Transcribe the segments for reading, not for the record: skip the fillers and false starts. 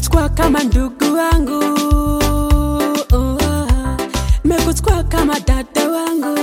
mekuchukua kama ndugu wangu, mekuchukua kama dada wangu.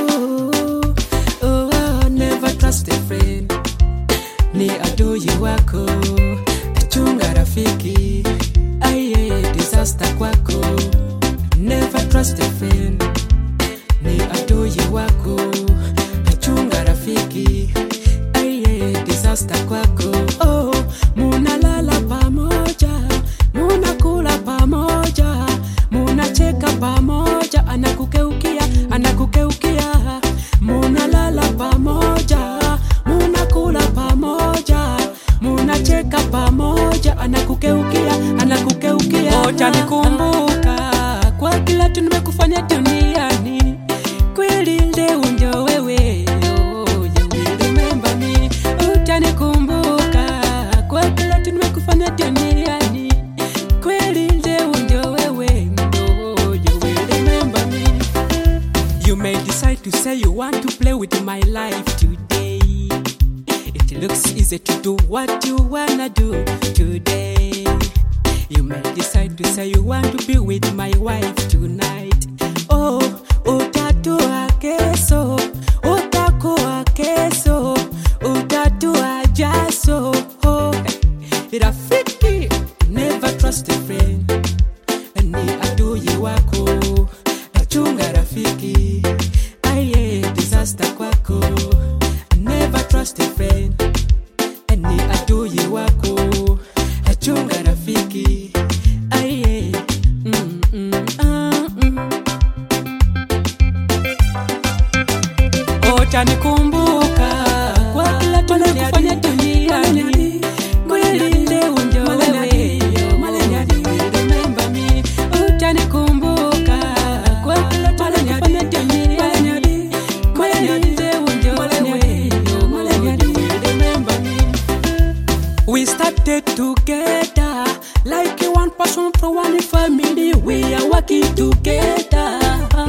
Never trust a friend, ni adui wako. Chunga rafiki, aye disaster kwako. Never trust a friend, ni adui wako. Chunga rafiki, aye disaster kwako. Munalala pamoja, munakula pamoja, munacheka pamoja, anakukeukia, anakukeukia. Munalala pamoja, munakula pamoja, munacheka pamoja, anakukeukia, anakukeukia. Utanikumbuka kwa kila nimekufanya duniani, kweli leo ndio wewe. You will remember me. Utanikumbuka kwa kila nimekufanya duniani, kweli leo ndio wewe. You will remember me. You may decide to say you want to play with my life today. It looks easy to do what you wanna do today. You may decide to say you want to be with my wife tonight. Utatua keso, utakuwa keso, utatua jaso. Rafiki, never trust a friend, ni adui wako. Chunga rafiki, aye disaster kwako. Never trust a friend, ni adui wako. Chunga rafiki, aye. Utanikumbuka kwa kila nimekufanya duniani, kweli leo ndio wewe. Remember me. Utanikumbuka kwa kila nimekufanya duniani, kweli leo ndio wewe. Remember me. We started together like one person from one family. We are working together.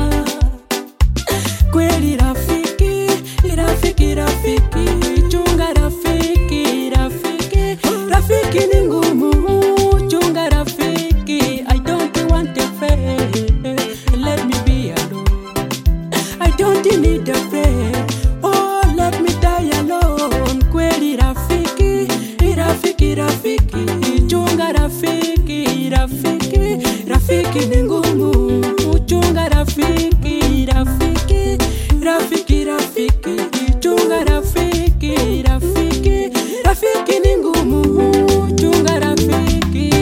Kweli rafiki, rafiki, rafiki, chunga rafiki, rafiki, rafiki ni ngumu, chunga rafiki. I don't want a friend, let me be alone. I don't need a friend, let me die alone. Kweli rafiki, rafiki, rafiki, chunga rafiki, rafiki, rafiki ni ngumu, chunga rafiki, rafiki, rafiki, rafiki, chunga rafiki, rafiki, rafiki ni ngumu, chunga rafiki.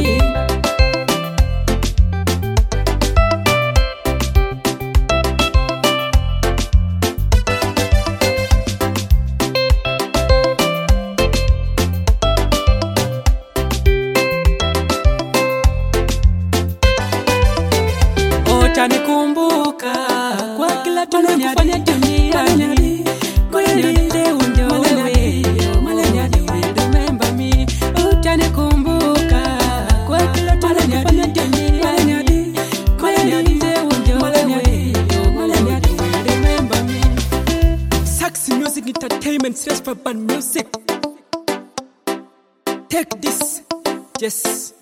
Utanikumbuka kwa kila nimekufanya duniani, kweli leo ndio wewe. Remember me. Utanikumbuka kwa kila nimekufanya duniani, kweli leo ndio wewe. Remember me. Saxy Music Entertainment, Stress for Band Music. Take this, yes.